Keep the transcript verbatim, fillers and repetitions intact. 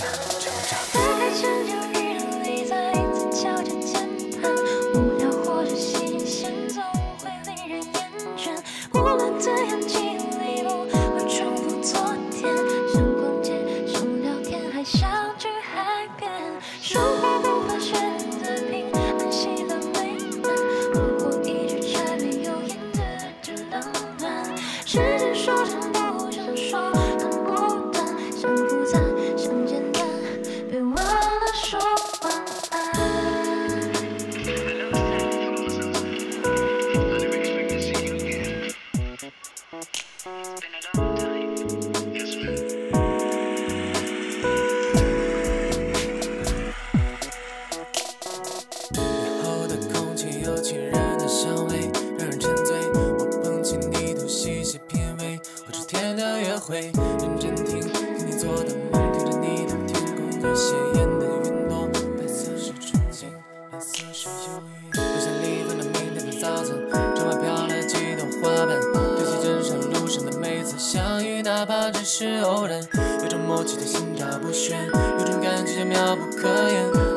长成长。 打开成就日历，再一次敲着键盘，无聊或者新鲜，总会令人厌倦。无论怎样经历，不会重复昨天。想逛街，想聊天，还想去海边。生活无法选择平安喜乐美满，如果一直柴米油盐自制冷暖，时间说长不长，说短不短，想复杂，想简单，别忘了说晚安。 雨后的空气有情人的香味，让人沉醉。我捧起泥土，细细品味，或者天的约会，认真听听你做的梦，听着你的天空有些烟的云朵，白色是憧憬，蓝色是忧郁。留下离分的明天的早餐，窗外飘来几朵花瓣，丢弃人生路上的每次相遇，哪怕只是偶然。有种默契的心照不宣，有种感觉叫妙不可言。